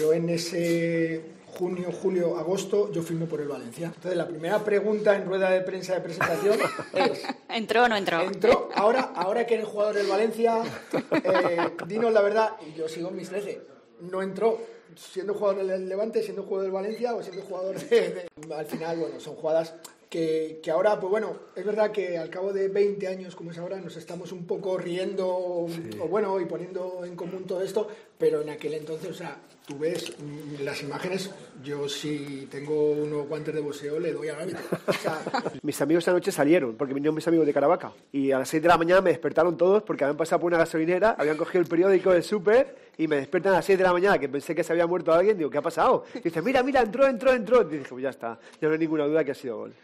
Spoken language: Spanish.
yo en ese junio, julio, agosto, yo firmo por el Valencia. Entonces, la primera pregunta en rueda de prensa de presentación es... ¿Entró o no entró? Entró. Ahora que eres jugador del Valencia, dinos la verdad. Y yo sigo en mis 13. No entró. Siendo jugador del Levante, siendo jugador del Valencia o siendo jugador Al final, bueno, son jugadas que ahora, pues bueno, es verdad que al cabo de 20 años, como es ahora, nos estamos un poco riendo, sí, o bueno, y poniendo en común todo esto, pero en aquel entonces, o sea, tú ves las imágenes, yo si tengo unos guantes de boxeo le doy a la vida. O sea, mis amigos esa noche salieron, porque vinieron mis amigos de Caravaca, y a las 6 de la mañana me despertaron todos porque habían pasado por una gasolinera, habían cogido el periódico del súper y me despiertan a las 6 de la mañana, que pensé que se había muerto alguien. Digo, ¿qué ha pasado? Y dice, mira, entró. Y dije, pues ya está, ya no hay ninguna duda que ha sido gol.